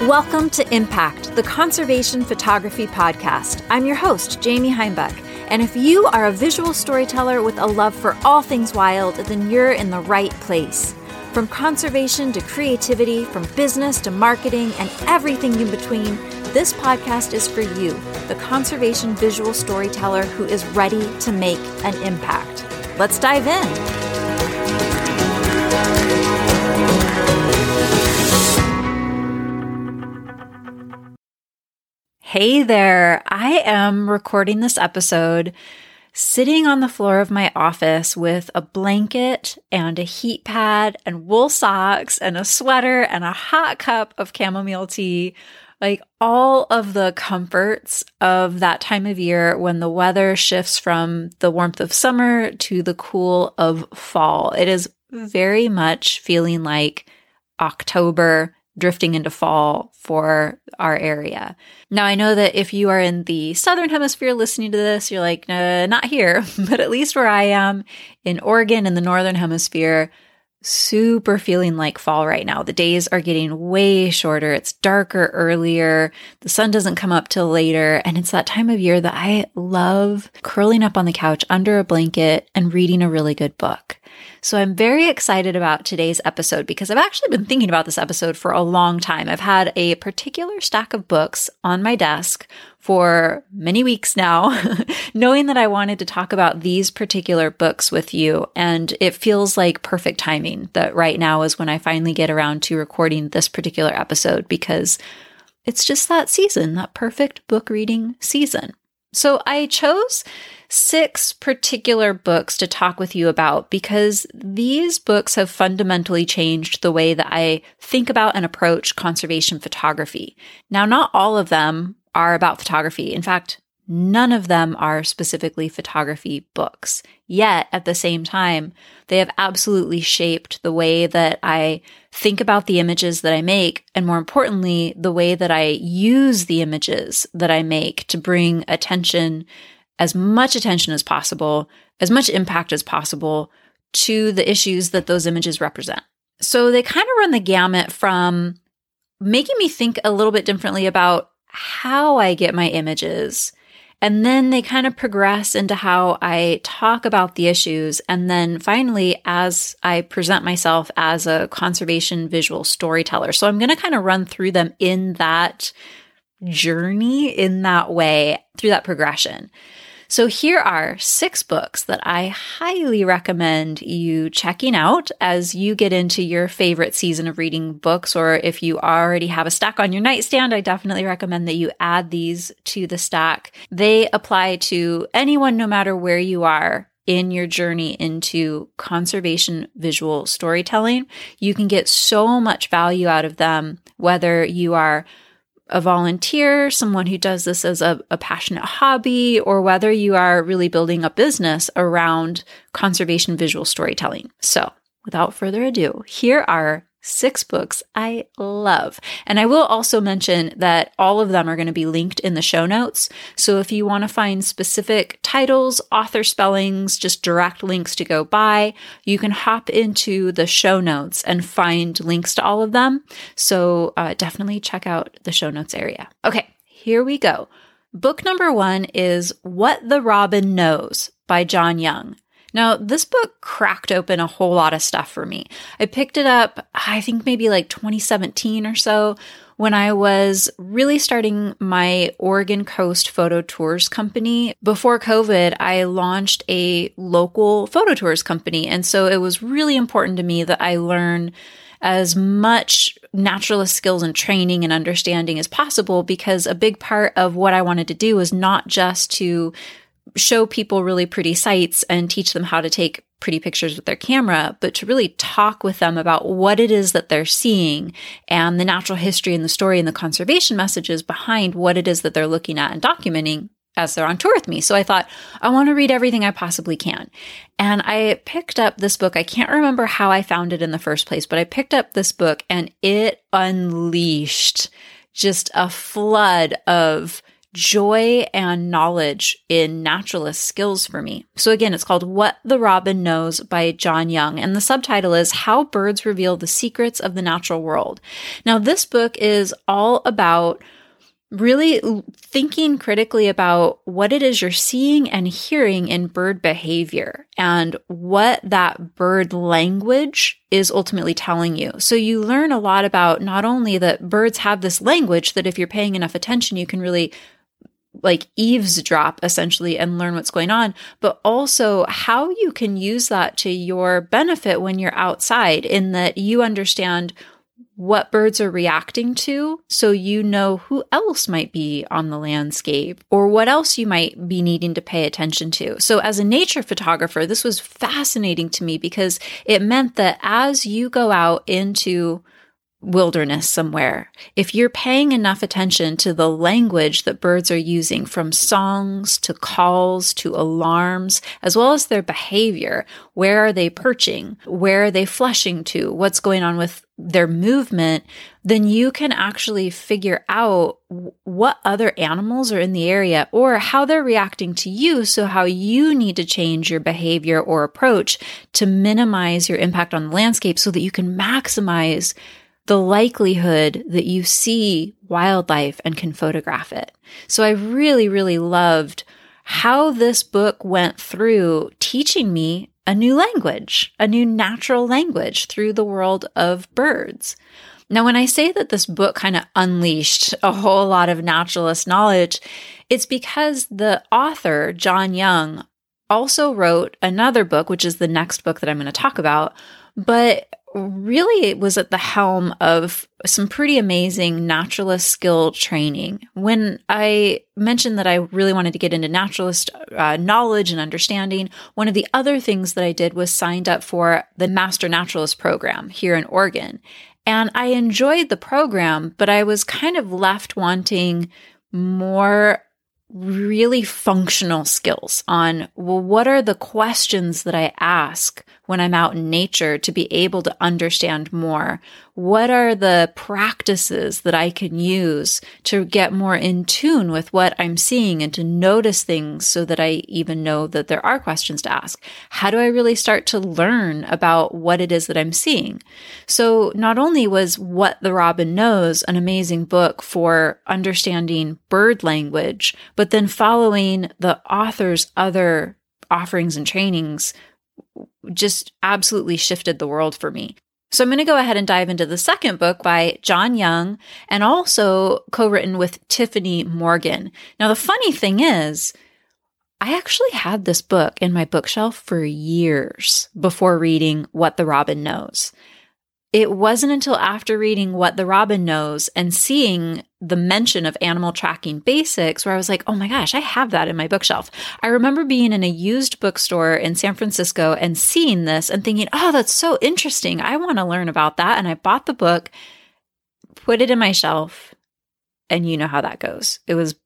Welcome to Impact, the Conservation Photography Podcast. I'm your host, Jamie Heimbuck. And if you are a visual storyteller with a love for all things wild, then you're in the right place. From conservation to creativity, from business to marketing, and everything in between, this podcast is for you, the conservation visual storyteller who is ready to make an impact. Let's dive in. Hey there, I am recording this episode sitting on the floor of my office with a blanket and a heat pad and wool socks and a sweater and a hot cup of chamomile tea, like all of the comforts of that time of year when the weather shifts from the warmth of summer to the cool of fall. It is very much feeling like October drifting into fall for our area. Now, I know that if you are in the Southern Hemisphere listening to this, you're like, not here, but at least where I am in Oregon in the Northern Hemisphere, super feeling like fall right now. The days are getting way shorter. It's darker earlier. The sun doesn't come up till later. And it's that time of year that I love curling up on the couch under a blanket and reading a really good book. So I'm very excited about today's episode because I've actually been thinking about this episode for a long time. I've had a particular stack of books on my desk for many weeks now, knowing that I wanted to talk about these particular books with you. And it feels like perfect timing that right now is when I finally get around to recording this particular episode because it's just that season, that perfect book reading season. So I chose 6 particular books to talk with you about because these books have fundamentally changed the way that I think about and approach conservation photography. Now, not all of them are about photography. In fact, none of them are specifically photography books. Yet, at the same time, they have absolutely shaped the way that I think about the images that I make, and more importantly, the way that I use the images that I make to bring attention, as much attention as possible, as much impact as possible to the issues that those images represent. So they kind of run the gamut from making me think a little bit differently about how I get my images. And then they kind of progress into how I talk about the issues. And then finally, as I present myself as a conservation visual storyteller. So I'm going to kind of run through them in that journey, in that way, through that progression. So here are 6 books that I highly recommend you checking out as you get into your favorite season of reading books, or if you already have a stack on your nightstand, I definitely recommend that you add these to the stack. They apply to anyone, no matter where you are in your journey into conservation visual storytelling. You can get so much value out of them, whether you are a volunteer, someone who does this as a passionate hobby, or whether you are really building a business around conservation visual storytelling. So without further ado, here are 6 books I love. And I will also mention that all of them are going to be linked in the show notes. So if you want to find specific titles, author spellings, just direct links to go by, you can hop into the show notes and find links to all of them. So definitely check out the show notes area. Okay, here we go. Book number 1 is What the Robin Knows by John Young. Now, this book cracked open a whole lot of stuff for me. I picked it up, I think maybe like 2017 or so, when I was really starting my Oregon Coast Photo Tours company. Before COVID, I launched a local photo tours company. And so it was really important to me that I learn as much naturalist skills and training and understanding as possible, because a big part of what I wanted to do was not just to show people really pretty sights and teach them how to take pretty pictures with their camera, but to really talk with them about what it is that they're seeing and the natural history and the story and the conservation messages behind what it is that they're looking at and documenting as they're on tour with me. So I thought, I want to read everything I possibly can. And I picked up this book. I can't remember how I found it in the first place, but I picked up this book and it unleashed just a flood of joy and knowledge in naturalist skills for me. So again, it's called What the Robin Knows by John Young. And the subtitle is How Birds Reveal the Secrets of the Natural World. Now, this book is all about really thinking critically about what it is you're seeing and hearing in bird behavior and what that bird language is ultimately telling you. So you learn a lot about not only that birds have this language that if you're paying enough attention, you can really like eavesdrop essentially and learn what's going on, but also how you can use that to your benefit when you're outside, in that you understand what birds are reacting to, so you know who else might be on the landscape or what else you might be needing to pay attention to. So as a nature photographer, this was fascinating to me because it meant that as you go out into wilderness somewhere, if you're paying enough attention to the language that birds are using, from songs to calls to alarms, as well as their behavior, where are they perching? Where are they flushing to? What's going on with their movement? Then you can actually figure out what other animals are in the area or how they're reacting to you. So how you need to change your behavior or approach to minimize your impact on the landscape so that you can maximize the likelihood that you see wildlife and can photograph it. So I really, really loved how this book went through teaching me a new language, a new natural language through the world of birds. Now, when I say that this book kind of unleashed a whole lot of naturalist knowledge, it's because the author, John Young, also wrote another book, which is the next book that I'm going to talk about, but really it was at the helm of some pretty amazing naturalist skill training. When I mentioned that I really wanted to get into naturalist knowledge and understanding, one of the other things that I did was signed up for the Master Naturalist program here in Oregon. And I enjoyed the program, but I was kind of left wanting more really functional skills on, well, what are the questions that I ask when I'm out in nature to be able to understand more? What are the practices that I can use to get more in tune with what I'm seeing and to notice things so that I even know that there are questions to ask? How do I really start to learn about what it is that I'm seeing? So not only was What the Robin Knows an amazing book for understanding bird language, but then following the author's other offerings and trainings just absolutely shifted the world for me. So I'm going to go ahead and dive into the second book by John Young, and also co-written with Tiffany Morgan. Now, the funny thing is, I actually had this book in my bookshelf for years before reading What the Robin Knows. It wasn't until after reading What the Robin Knows and seeing the mention of animal tracking basics where I was like, oh my gosh, I have that in my bookshelf. I remember being in a used bookstore in San Francisco and seeing this and thinking, oh, that's so interesting. I want to learn about that. And I bought the book, put it in my shelf, and you know how that goes. It was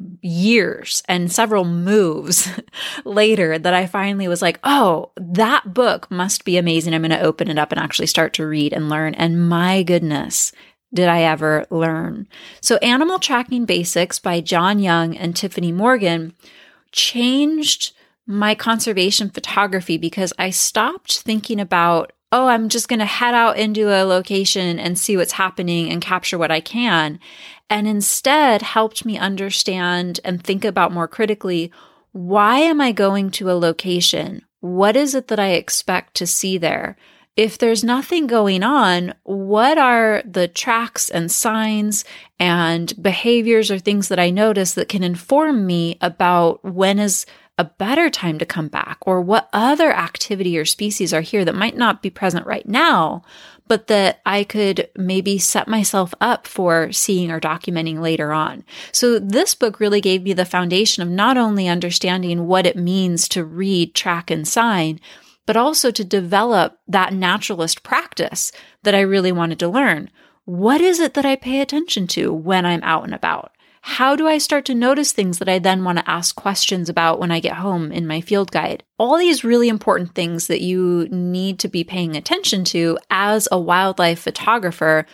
years and several moves later that I finally was like, oh, that book must be amazing. I'm going to open it up and actually start to read and learn. And my goodness, did I ever learn. So Animal Tracking Basics by John Young and Tiffany Morgan changed my conservation photography because I stopped thinking about, oh, I'm just going to head out into a location and see what's happening and capture what I can. And instead helped me understand and think about more critically, why am I going to a location? What is it that I expect to see there? If there's nothing going on, what are the tracks and signs and behaviors or things that I notice that can inform me about when is a better time to come back, or what other activity or species are here that might not be present right now, but that I could maybe set myself up for seeing or documenting later on. So this book really gave me the foundation of not only understanding what it means to read, track, and sign, but also to develop that naturalist practice that I really wanted to learn. What is it that I pay attention to when I'm out and about? How do I start to notice things that I then want to ask questions about when I get home in my field guide? All these really important things that you need to be paying attention to as a wildlife photographer.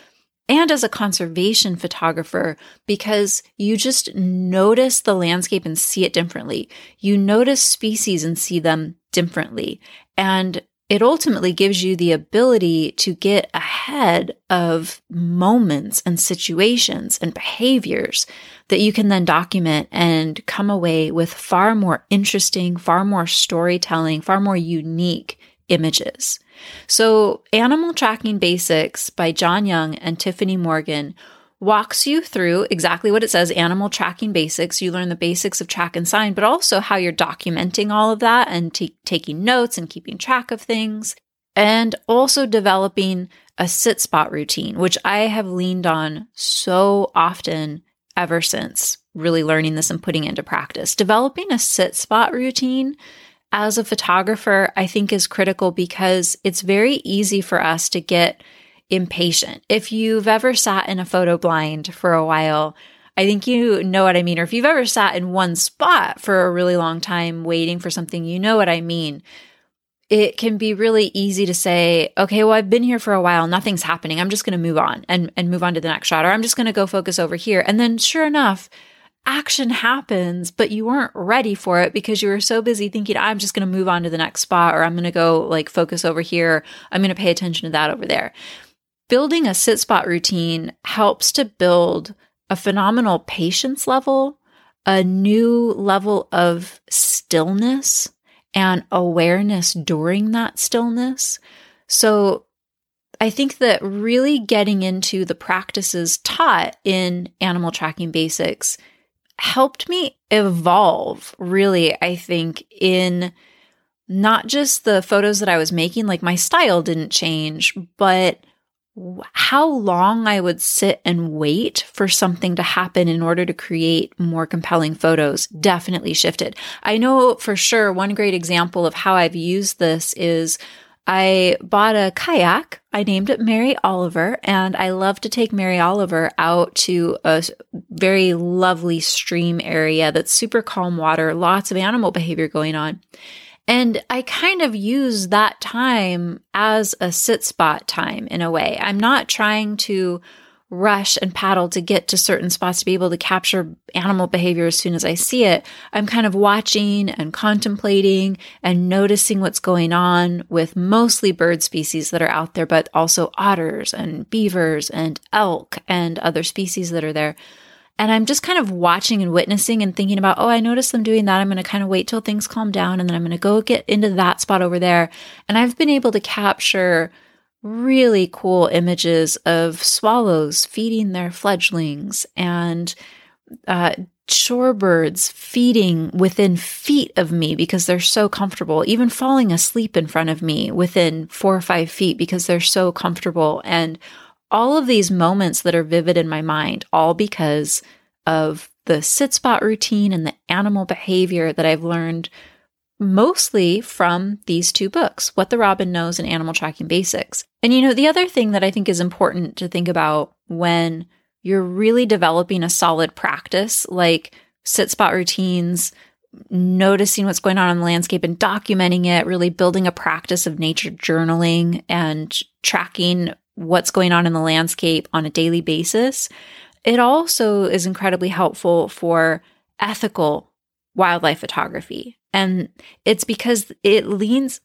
and as a conservation photographer, because you just notice the landscape and see it differently. You notice species and see them differently. And it ultimately gives you the ability to get ahead of moments and situations and behaviors that you can then document and come away with far more interesting, far more storytelling, far more unique images. So Animal Tracking Basics by John Young and Tiffany Morgan walks you through exactly what it says, animal tracking basics. You learn the basics of track and sign, but also how you're documenting all of that and taking notes and keeping track of things, and also developing a sit spot routine, which I have leaned on so often ever since really learning this and putting it into practice. Developing a sit spot routine as a photographer, I think, is critical because it's very easy for us to get impatient. If you've ever sat in a photo blind for a while, I think you know what I mean. Or if you've ever sat in one spot for a really long time waiting for something, you know what I mean. It can be really easy to say, okay, well, I've been here for a while. Nothing's happening. I'm just going to move on and move on to the next shot. Or I'm just going to go focus over here. And then sure enough, action happens, but you weren't ready for it because you were so busy thinking, I'm just going to move on to the next spot, or I'm going to go like focus over here. I'm going to pay attention to that over there. Building a sit spot routine helps to build a phenomenal patience level, a new level of stillness and awareness during that stillness. So I think that really getting into the practices taught in Animal Tracking Basics helped me evolve, really, I think, in not just the photos that I was making, like my style didn't change, but how long I would sit and wait for something to happen in order to create more compelling photos definitely shifted. I know for sure one great example of how I've used this is I bought a kayak. I named it Mary Oliver, and I love to take Mary Oliver out to a very lovely stream area that's super calm water, lots of animal behavior going on. And I kind of use that time as a sit spot time in a way. I'm not trying to rush and paddle to get to certain spots to be able to capture animal behavior as soon as I see it. I'm kind of watching and contemplating and noticing what's going on with mostly bird species that are out there, but also otters and beavers and elk and other species that are there. And I'm just kind of watching and witnessing and thinking about, oh, I noticed them doing that. I'm going to kind of wait till things calm down, and then I'm going to go get into that spot over there. And I've been able to capture really cool images of swallows feeding their fledglings and shorebirds feeding within feet of me because they're so comfortable, even falling asleep in front of me within 4 or 5 feet because they're so comfortable. And all of these moments that are vivid in my mind, all because of the sit spot routine and the animal behavior that I've learned mostly from these 2 books, What the Robin Knows and Animal Tracking Basics. And the other thing that I think is important to think about when you're really developing a solid practice, like sit spot routines, noticing what's going on in the landscape and documenting it, really building a practice of nature journaling and tracking what's going on in the landscape on a daily basis. It also is incredibly helpful for ethical wildlife photography. And it's because it leans,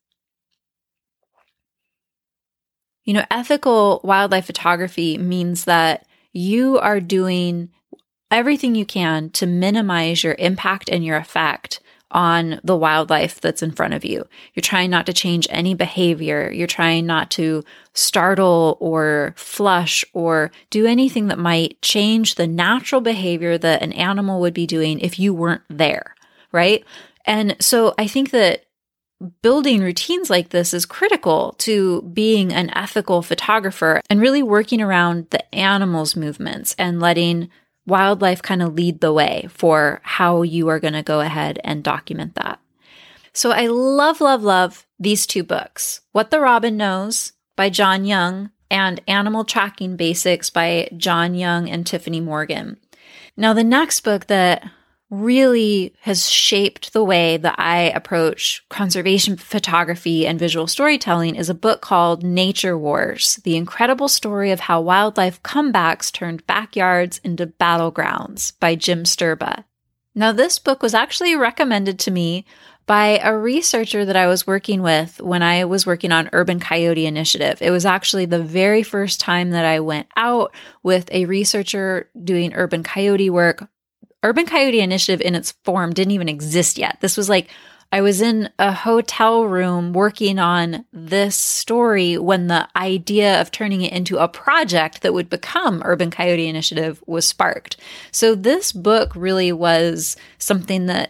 ethical wildlife photography means that you are doing everything you can to minimize your impact and your effect on the wildlife that's in front of you. You're trying not to change any behavior. You're trying not to startle or flush or do anything that might change the natural behavior that an animal would be doing if you weren't there, right? And so I think that building routines like this is critical to being an ethical photographer and really working around the animals' movements and letting wildlife kind of lead the way for how you are going to go ahead and document that. So I love, love, love these 2 books, What the Robin Knows by John Young and Animal Tracking Basics by John Young and Tiffany Morgan. Now, the next book that really has shaped the way that I approach conservation photography and visual storytelling is a book called Nature Wars: The Incredible Story of How Wildlife Comebacks Turned Backyards into Battlegrounds by Jim Sturba. Now, this book was actually recommended to me by a researcher that I was working with when I was working on Urban Coyote Initiative. It was actually the very first time that I went out with a researcher doing urban coyote work. Urban Coyote Initiative in its form didn't even exist yet. This was like, I was in a hotel room working on this story when the idea of turning it into a project that would become Urban Coyote Initiative was sparked. So this book really was something that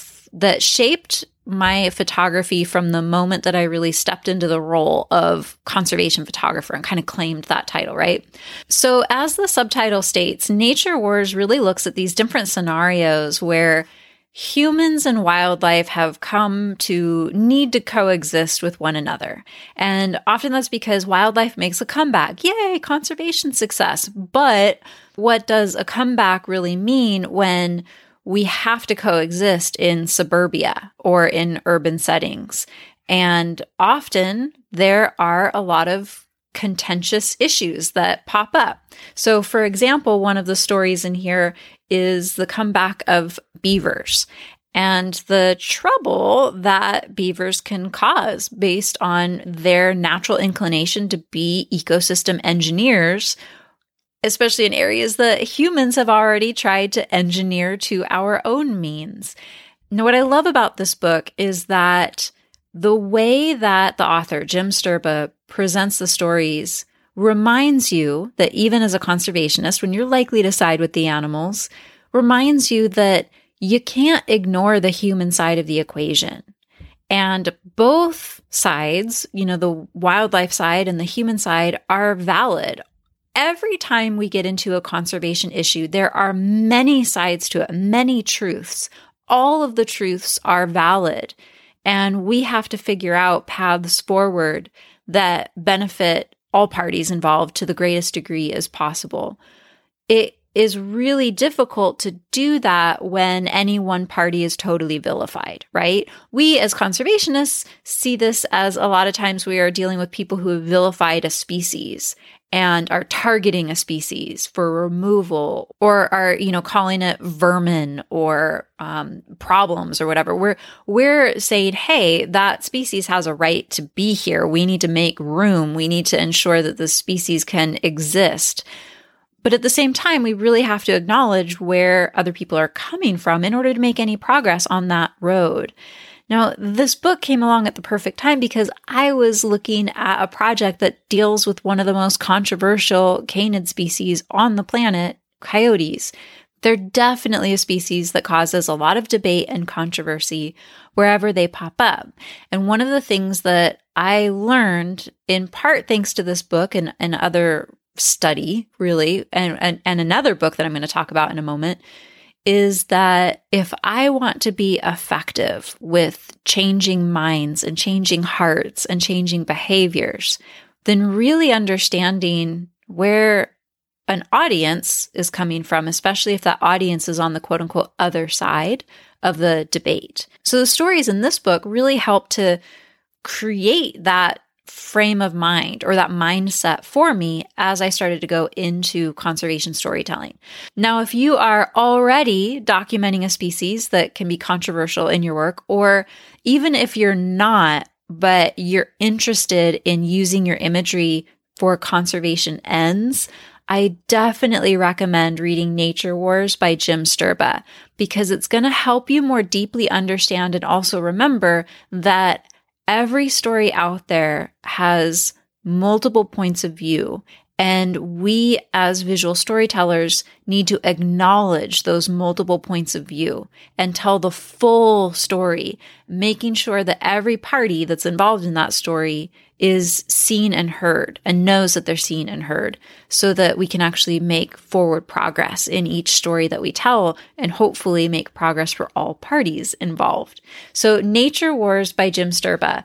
shaped my photography from the moment that I really stepped into the role of conservation photographer and kind of claimed that title, right? So as the subtitle states, Nature Wars really looks at these different scenarios where humans and wildlife have come to need to coexist with one another. And often that's because wildlife makes a comeback. Yay, conservation success. But what does a comeback really mean when we have to coexist in suburbia or in urban settings? And often there are a lot of contentious issues that pop up. So for example, one of the stories in here is the comeback of beavers and the trouble that beavers can cause based on their natural inclination to be ecosystem engineers, especially in areas that humans have already tried to engineer to our own means. Now, what I love about this book is that the way that the author, Jim Sturba, presents the stories reminds you that even as a conservationist, when you're likely to side with the animals, reminds you that you can't ignore the human side of the equation. And both sides, the wildlife side and the human side, are valid. Every time we get into a conservation issue, there are many sides to it, many truths. All of the truths are valid. And we have to figure out paths forward that benefit all parties involved to the greatest degree as possible. It is really difficult to do that when any one party is totally vilified, right? We as conservationists see this as a lot of times we are dealing with people who have vilified a species and are targeting a species for removal or are, calling it vermin or problems or whatever. We're saying, hey, that species has a right to be here. We need to make room. We need to ensure that the species can exist. But at the same time, we really have to acknowledge where other people are coming from in order to make any progress on that road. Now, this book came along at the perfect time because I was looking at a project that deals with one of the most controversial canid species on the planet, coyotes. They're definitely a species that causes a lot of debate and controversy wherever they pop up. And one of the things that I learned, in part thanks to this book and other study, really, and another book that I'm going to talk about in a moment, is that if I want to be effective with changing minds and changing hearts and changing behaviors, then really understanding where an audience is coming from, especially if that audience is on the quote unquote other side of the debate. So the stories in this book really help to create that frame of mind or that mindset for me as I started to go into conservation storytelling. Now, if you are already documenting a species that can be controversial in your work, or even if you're not, but you're interested in using your imagery for conservation ends, I definitely recommend reading Nature Wars by Jim Sturba, because it's going to help you more deeply understand and also remember that every story out there has multiple points of view, and we as visual storytellers need to acknowledge those multiple points of view and tell the full story, making sure that every party that's involved in that story is seen and heard and knows that they're seen and heard, so that we can actually make forward progress in each story that we tell and hopefully make progress for all parties involved. So Nature Wars by Jim Sturba.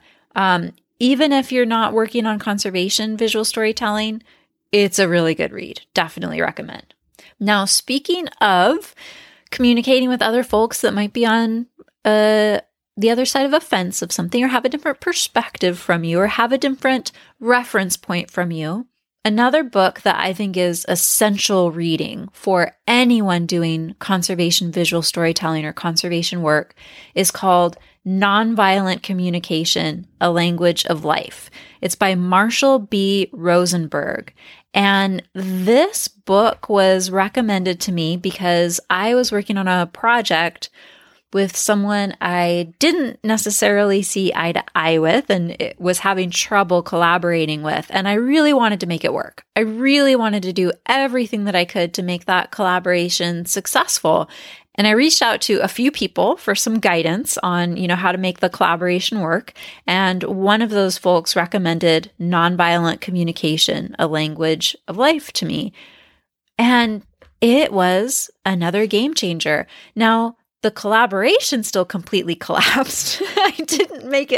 Even if you're not working on conservation visual storytelling, it's a really good read. Definitely recommend. Now, speaking of communicating with other folks that might be on the other side of a fence of something, or have a different perspective from you, or have a different reference point from you. Another book that I think is essential reading for anyone doing conservation visual storytelling or conservation work is called Nonviolent Communication, A Language of Life. It's by Marshall B. Rosenberg. And this book was recommended to me because I was working on a project with someone I didn't necessarily see eye to eye with and it was having trouble collaborating with. And I really wanted to make it work. I really wanted to do everything that I could to make that collaboration successful. And I reached out to a few people for some guidance on, how to make the collaboration work. And one of those folks recommended Nonviolent Communication, A Language of Life to me. And it was another game changer. Now, the collaboration still completely collapsed. I couldn't make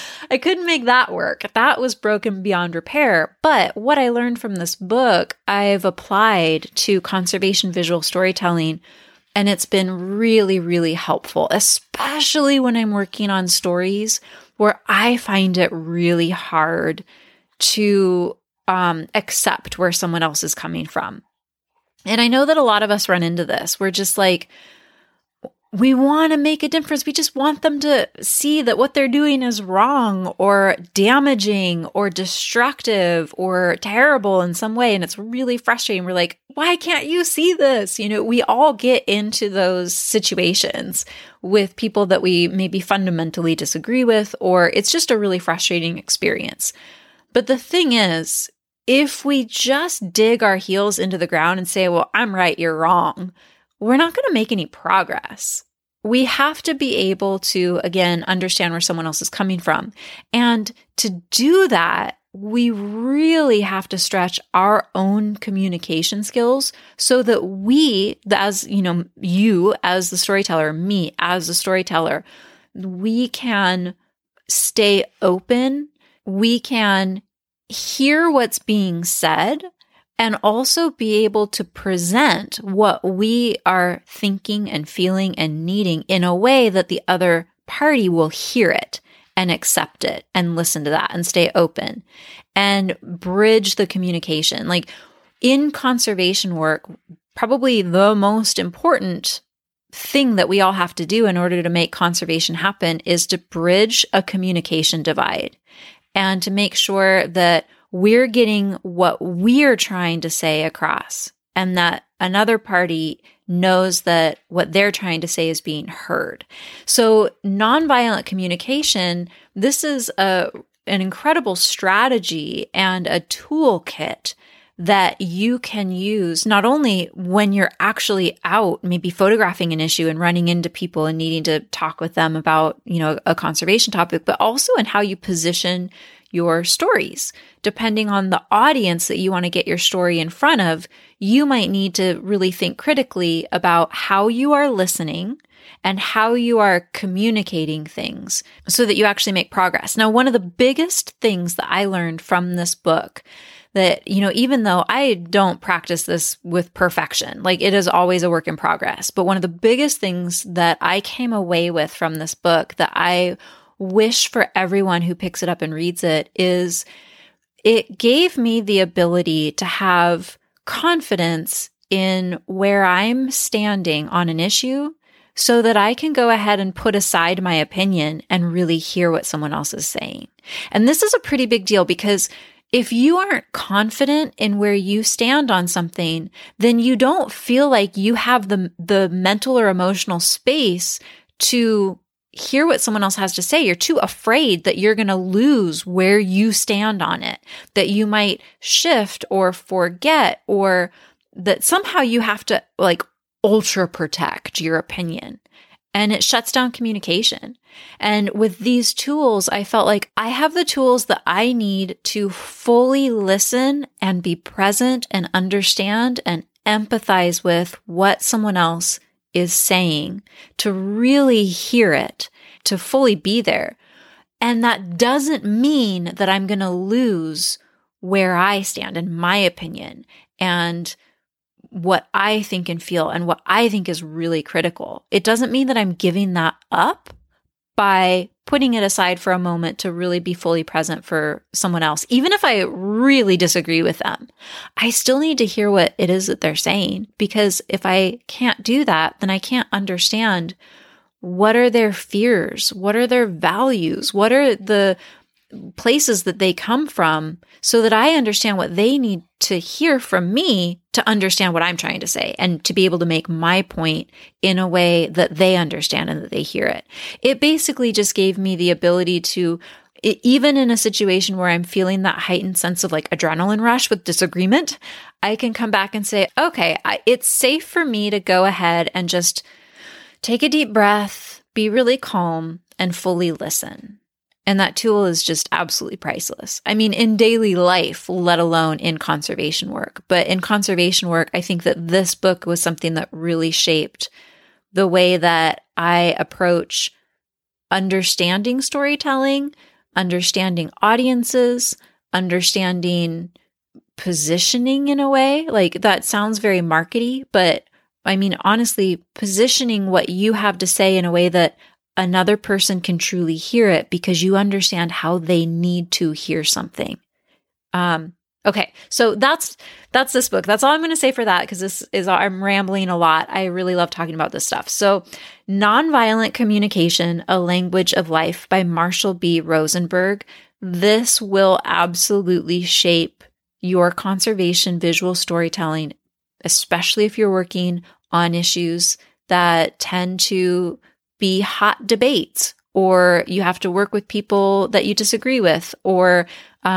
that work. That was broken beyond repair. But what I learned from this book, I've applied to conservation visual storytelling, and it's been really, really helpful, especially when I'm working on stories where I find it really hard to accept where someone else is coming from. And I know that a lot of us run into this. We're just like, we want to make a difference. We just want them to see that what they're doing is wrong or damaging or destructive or terrible in some way. And it's really frustrating. We're like, why can't you see this? We all get into those situations with people that we maybe fundamentally disagree with, or it's just a really frustrating experience. But the thing is, if we just dig our heels into the ground and say, well, I'm right, you're wrong, we're not going to make any progress. We have to be able to, again, understand where someone else is coming from. And to do that, we really have to stretch our own communication skills so that we, you as the storyteller, me as the storyteller, we can stay open. We can hear what's being said and also be able to present what we are thinking and feeling and needing in a way that the other party will hear it and accept it and listen to that and stay open and bridge the communication. Like in conservation work, probably the most important thing that we all have to do in order to make conservation happen is to bridge a communication divide and to make sure that we're getting what we're trying to say across and that another party knows that what they're trying to say is being heard. So nonviolent communication, this is an incredible strategy and a toolkit that you can use not only when you're actually out, maybe photographing an issue and running into people and needing to talk with them about, a conservation topic, but also in how you position your stories. Depending on the audience that you want to get your story in front of, you might need to really think critically about how you are listening and how you are communicating things so that you actually make progress. Now, one of the biggest things that I learned from this book that, even though I don't practice this with perfection, like it is always a work in progress, but one of the biggest things that I came away with from this book that I wish for everyone who picks it up and reads it is it gave me the ability to have confidence in where I'm standing on an issue so that I can go ahead and put aside my opinion and really hear what someone else is saying. And this is a pretty big deal because if you aren't confident in where you stand on something, then you don't feel like you have the mental or emotional space to hear what someone else has to say. You're too afraid that you're going to lose where you stand on it, that you might shift or forget, or that somehow you have to ultra protect your opinion. And it shuts down communication. And with these tools, I felt like I have the tools that I need to fully listen and be present and understand and empathize with what someone else is saying, to really hear it, to fully be there. And that doesn't mean that I'm going to lose where I stand in my opinion and what I think and feel and what I think is really critical. It doesn't mean that I'm giving that up by putting it aside for a moment to really be fully present for someone else. Even if I really disagree with them, I still need to hear what it is that they're saying, because if I can't do that, then I can't understand what are their fears, what are their values, what are the places that they come from, so that I understand what they need to hear from me to understand what I'm trying to say and to be able to make my point in a way that they understand and that they hear it. It basically just gave me the ability to, even in a situation where I'm feeling that heightened sense of like adrenaline rush with disagreement, I can come back and say, okay, it's safe for me to go ahead and just take a deep breath, be really calm, and fully listen. And that tool is just absolutely priceless. I mean, in daily life, let alone in conservation work. But in conservation work, I think that this book was something that really shaped the way that I approach understanding storytelling, understanding audiences, understanding positioning in a way. Like, that sounds very markety, but I mean, honestly, positioning what you have to say in a way that another person can truly hear it, because you understand how they need to hear something. Okay, so that's this book. That's all I'm going to say for that, because I'm rambling a lot. I really love talking about this stuff. So, Nonviolent Communication: A Language of Life by Marshall B. Rosenberg. This will absolutely shape your conservation visual storytelling, especially if you're working on issues that tend to be hot debates, or you have to work with people that you disagree with, or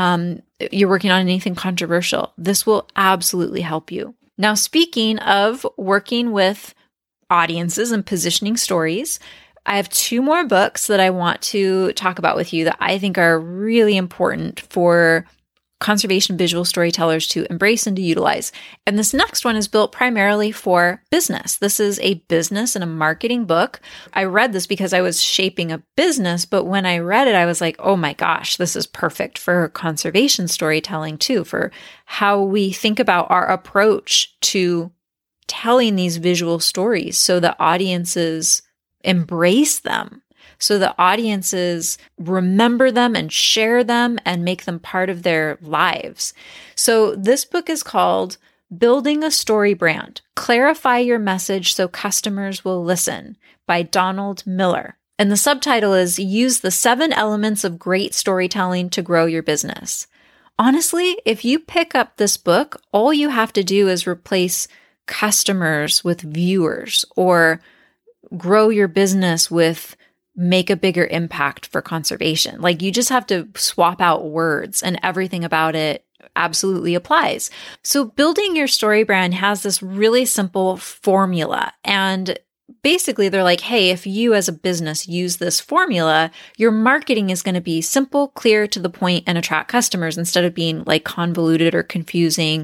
you're working on anything controversial. This will absolutely help you. Now, speaking of working with audiences and positioning stories, I have 2 more books that I want to talk about with you that I think are really important for conservation visual storytellers to embrace and to utilize. And this next one is built primarily for business. This is a business and a marketing book. I read this because I was shaping a business, but when I read it, I was like, oh my gosh, this is perfect for conservation storytelling too, for how we think about our approach to telling these visual stories so that audiences embrace them, so the audiences remember them and share them and make them part of their lives. So this book is called Building a Story Brand: Clarify Your Message So Customers Will Listen by Donald Miller. And the subtitle is Use the 7 Elements of Great Storytelling to Grow Your Business. Honestly, if you pick up this book, all you have to do is replace customers with viewers, or grow your business with make a bigger impact for conservation. Like, you just have to swap out words and everything about it absolutely applies. So building your story brand has this really simple formula. And basically they're like, hey, if you as a business use this formula, your marketing is going to be simple, clear, to the point, and attract customers, instead of being like convoluted or confusing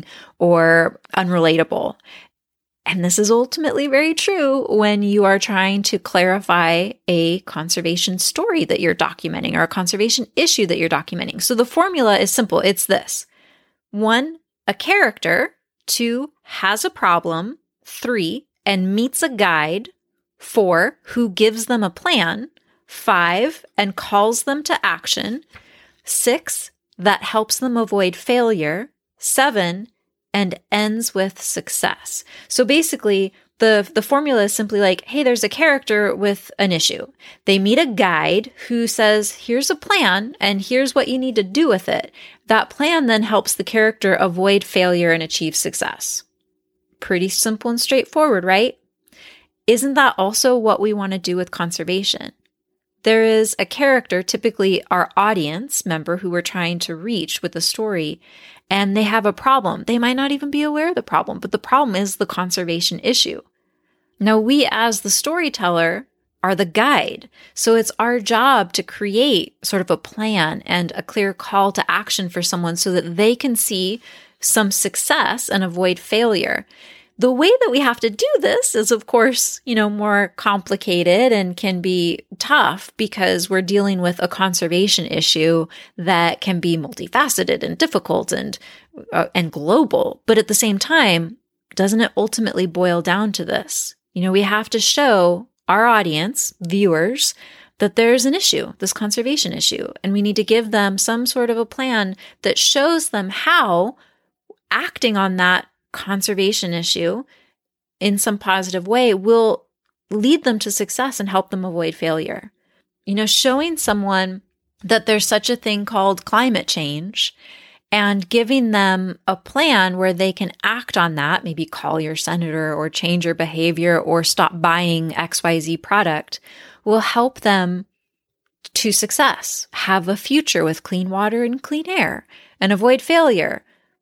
or unrelatable. And this is ultimately very true when you are trying to clarify a conservation story that you're documenting, or a conservation issue that you're documenting. So the formula is simple. It's this: 1, a character; 2, has a problem; 3, and meets a guide; 4, who gives them a plan; 5, and calls them to action; 6, that helps them avoid failure; 7, and ends with success. So basically, the formula is simply like, hey, there's a character with an issue. They meet a guide who says, here's a plan, and here's what you need to do with it. That plan then helps the character avoid failure and achieve success. Pretty simple and straightforward, right? Isn't that also what we want to do with conservation? There is a character, typically our audience member, who we're trying to reach with a story, and they have a problem. They might not even be aware of the problem, but the problem is the conservation issue. Now, we as the storyteller are the guide. So it's our job to create sort of a plan and a clear call to action for someone so that they can see some success and avoid failure. The way that we have to do this is, of course, more complicated and can be tough, because we're dealing with a conservation issue that can be multifaceted and difficult and global. But at the same time, doesn't it ultimately boil down to this? We have to show our audience, viewers, that there's an issue, this conservation issue, and we need to give them some sort of a plan that shows them how acting on that conservation issue in some positive way will lead them to success and help them avoid failure. Showing someone that there's such a thing called climate change and giving them a plan where they can act on that, maybe call your senator or change your behavior or stop buying XYZ product, will help them to success, have a future with clean water and clean air, and avoid failure.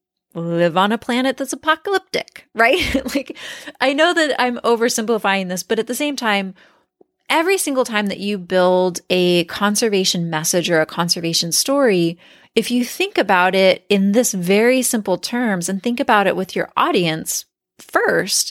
Live on a planet that's apocalyptic, right? I know that I'm oversimplifying this, but at the same time, every single time that you build a conservation message or a conservation story, if you think about it in this very simple terms and think about it with your audience first,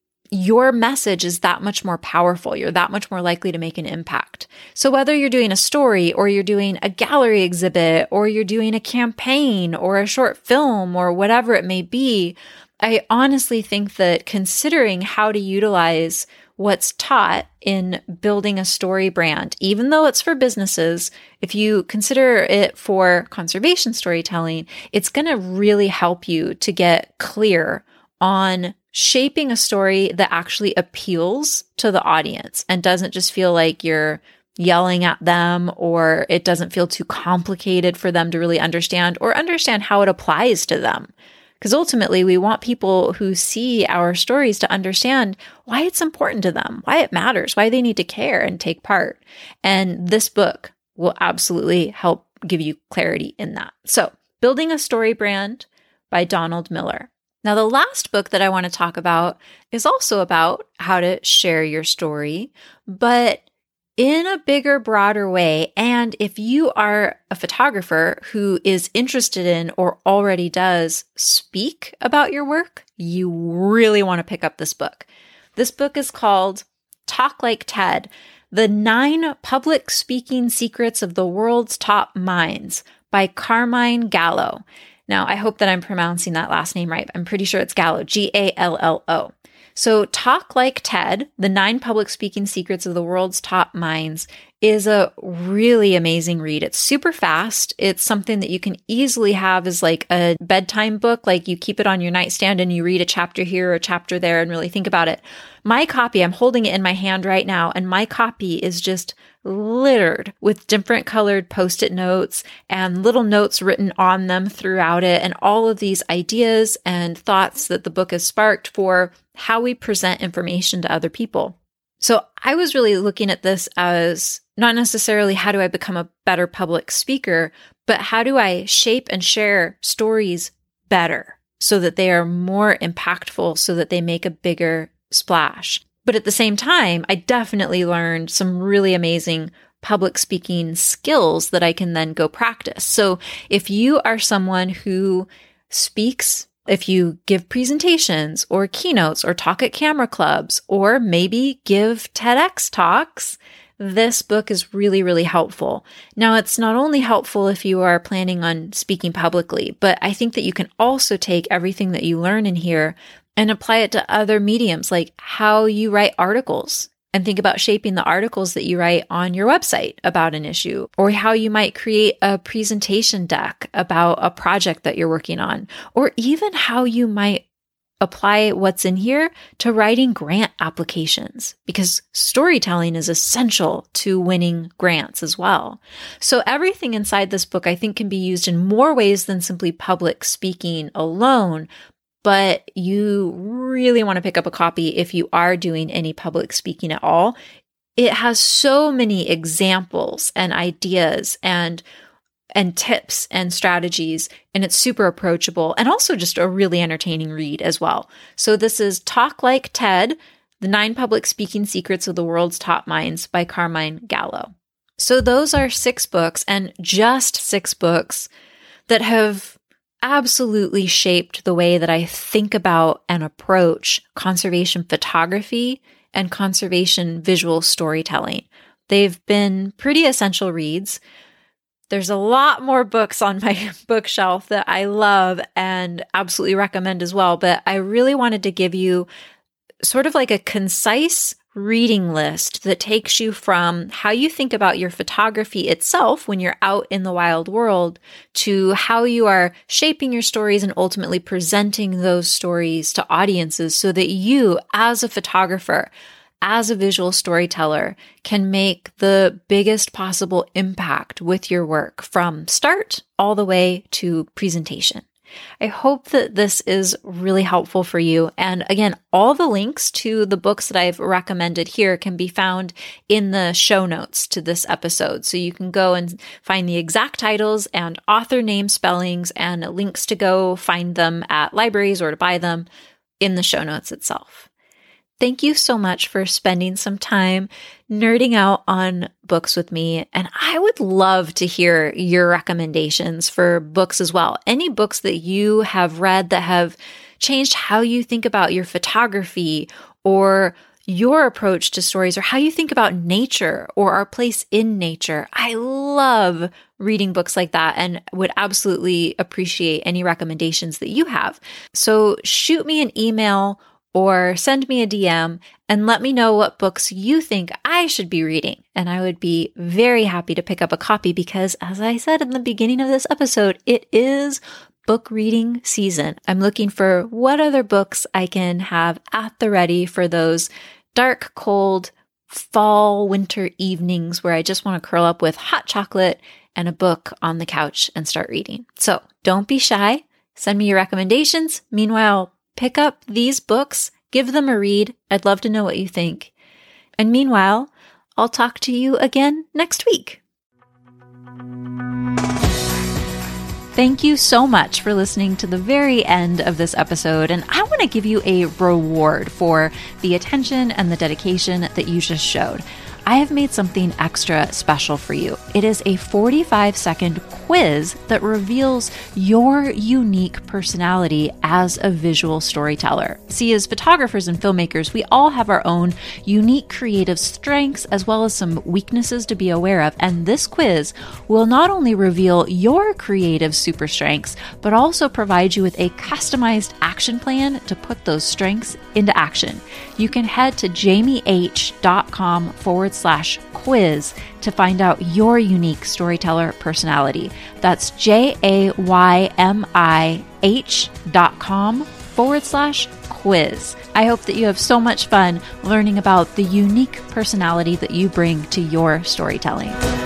your message is that much more powerful. You're that much more likely to make an impact. So whether you're doing a story or you're doing a gallery exhibit or you're doing a campaign or a short film or whatever it may be, I honestly think that considering how to utilize what's taught in building a story brand, even though it's for businesses, if you consider it for conservation storytelling, it's going to really help you to get clear on shaping a story that actually appeals to the audience and doesn't just feel like you're yelling at them, or it doesn't feel too complicated for them to really understand or understand how it applies to them. Because ultimately, we want people who see our stories to understand why it's important to them, why it matters, why they need to care and take part. And this book will absolutely help give you clarity in that. So, Building a Story Brand by Donald Miller. Now, the last book that I want to talk about is also about how to share your story, but in a bigger, broader way. And if you are a photographer who is interested in or already does speak about your work, you really want to pick up this book. This book is called Talk Like TED: The 9 Public Speaking Secrets of the World's Top Minds by Carmine Gallo. Now, I hope that I'm pronouncing that last name right. I'm pretty sure it's Gallo, Gallo. So Talk Like TED: The 9 Public Speaking Secrets of the World's Top Minds is a really amazing read. It's super fast. It's something that you can easily have as like a bedtime book, like you keep it on your nightstand and you read a chapter here or a chapter there and really think about it. My copy, I'm holding it in my hand right now, and my copy is just littered with different colored Post-it notes and little notes written on them throughout it, and all of these ideas and thoughts that the book has sparked for how we present information to other people. So I was really looking at this as not necessarily how do I become a better public speaker, but how do I shape and share stories better so that they are more impactful, so that they make a bigger splash. But at the same time, I definitely learned some really amazing public speaking skills that I can then go practice. So if you are someone who speaks, if you give presentations or keynotes or talk at camera clubs, or maybe give TEDx talks, this book is really, really helpful. Now, it's not only helpful if you are planning on speaking publicly, but I think that you can also take everything that you learn in here and apply it to other mediums, like how you write articles, and think about shaping the articles that you write on your website about an issue, or how you might create a presentation deck about a project that you're working on, or even how you might apply what's in here to writing grant applications, because storytelling is essential to winning grants as well. So everything inside this book, I think, can be used in more ways than simply public speaking alone. But you really want to pick up a copy if you are doing any public speaking at all. It has so many examples and ideas and tips and strategies, and it's super approachable and also just a really entertaining read as well. So this is Talk Like TED: The 9 Public Speaking Secrets of the World's Top Minds by Carmine Gallo. So those are 6 books, and just 6 books that have absolutely shaped the way that I think about and approach conservation photography and conservation visual storytelling. They've been pretty essential reads. There's a lot more books on my bookshelf that I love and absolutely recommend as well, but I really wanted to give you sort of like a concise reading list that takes you from how you think about your photography itself when you're out in the wild world to how you are shaping your stories and ultimately presenting those stories to audiences so that you, as a photographer, as a visual storyteller, can make the biggest possible impact with your work from start all the way to presentation. I hope that this is really helpful for you. And again, all the links to the books that I've recommended here can be found in the show notes to this episode. So you can go and find the exact titles and author name spellings and links to go find them at libraries or to buy them in the show notes itself. Thank you so much for spending some time nerding out on books with me. And I would love to hear your recommendations for books as well. Any books that you have read that have changed how you think about your photography or your approach to stories or how you think about nature or our place in nature. I love reading books like that and would absolutely appreciate any recommendations that you have. So shoot me an email or send me a DM and let me know what books you think I should be reading. And I would be very happy to pick up a copy because, as I said in the beginning of this episode, it is book reading season. I'm looking for what other books I can have at the ready for those dark, cold, fall, winter evenings where I just want to curl up with hot chocolate and a book on the couch and start reading. So don't be shy. Send me your recommendations. Meanwhile, pick up these books, give them a read. I'd love to know what you think. And meanwhile, I'll talk to you again next week. Thank you so much for listening to the very end of this episode. And I want to give you a reward for the attention and the dedication that you just showed. I have made something extra special for you. It is a 45-second quiz that reveals your unique personality as a visual storyteller. See, as photographers and filmmakers, we all have our own unique creative strengths as well as some weaknesses to be aware of. And this quiz will not only reveal your creative super strengths, but also provide you with a customized action plan to put those strengths into action. You can head to jamieh.com/quiz to find out your unique storyteller personality. That's JAYMIH.com/quiz. I hope that you have so much fun learning about the unique personality that you bring to your storytelling.